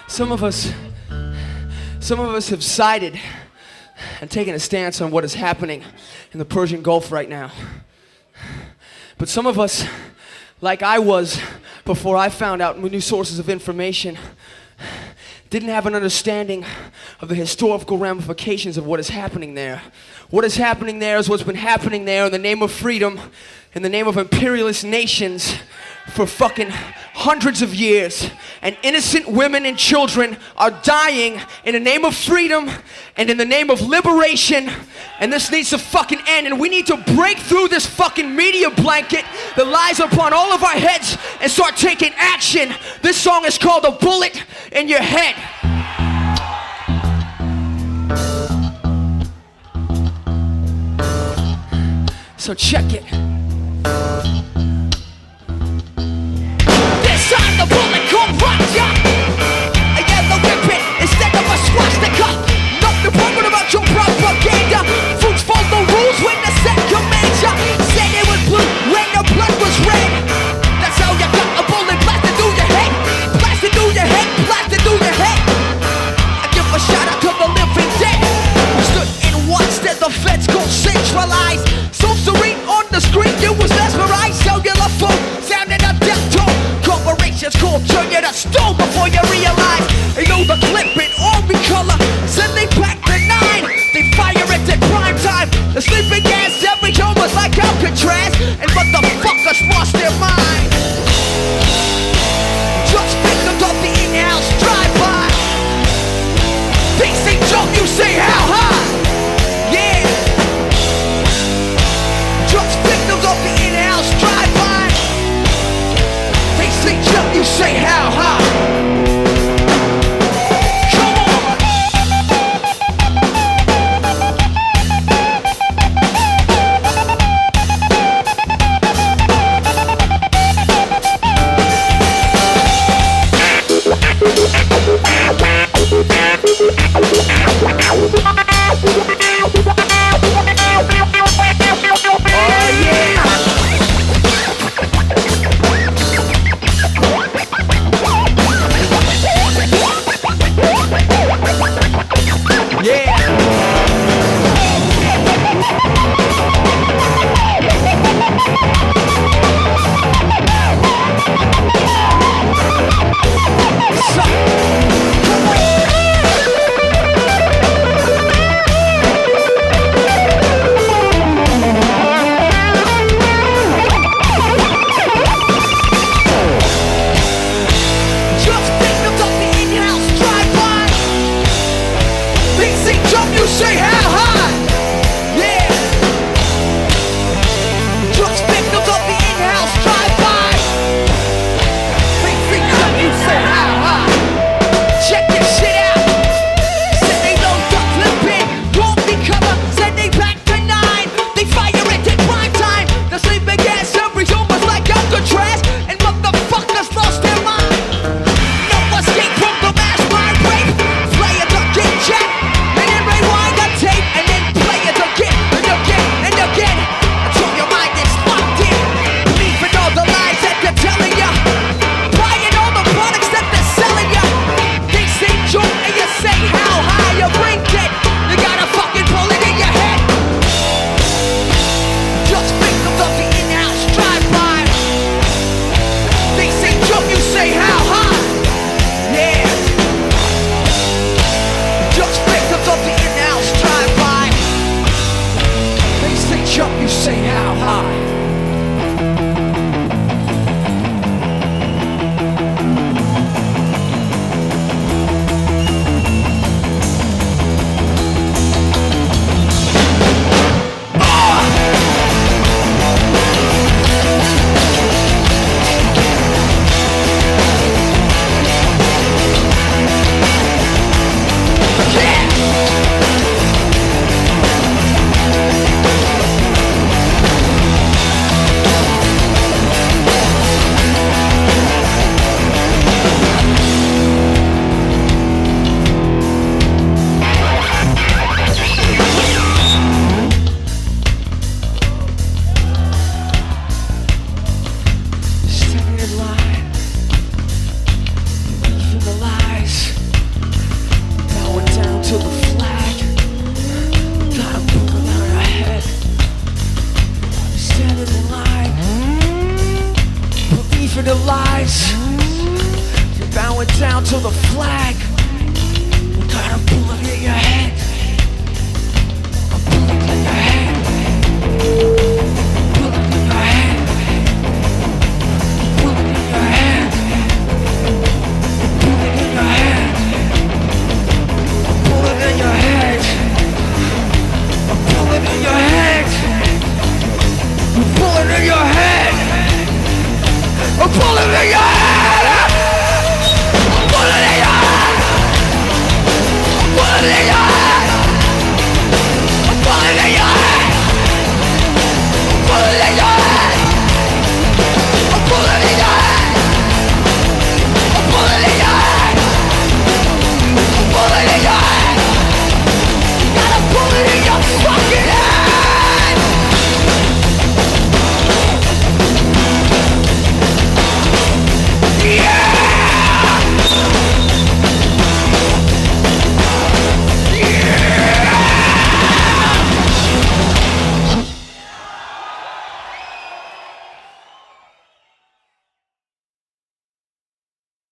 Some of us have sided and taken a stance on what is happening in the Persian Gulf right now. But some of us, like I was before I found out new sources of information, didn't have an understanding of the historical ramifications of what is happening there. What is happening there is what's been happening there in the name of freedom, in the name of imperialist nations for fucking hundreds of years. And innocent women and children are dying in the name of freedom and in the name of liberation. And this needs to fucking end. And we need to break through this fucking media blanket that lies upon all of our heads and start taking action. This song is called A Bullet in Your Head. So check it. This time the bullet gon' run ya. A yellow ribbon instead of a swastika. Nothing wrong about your propaganda. Fruits follow rules when the set commands ya. Said it was blue when the blood was red. That's how you got a bullet blasted through your head. Blasted through your head, blasted through your head. I give a shout out to the living dead who stood and watched as the feds go centralized. So serene on the screen, you was mesmerized. Cellular phone sounded a death tone. Corporations called turn you to stone before you realize. You know the clip in army color. Send they back the 9. They fire it at prime time. The sleeping gas every home was like Alcatraz. And motherfuckers lost their mind. Just victims of the in-house drive-by. They say jump, you say how high. Yeah. Just victims of the in-house drive-by. They say jump, you say how high. going down to the flag. We're gonna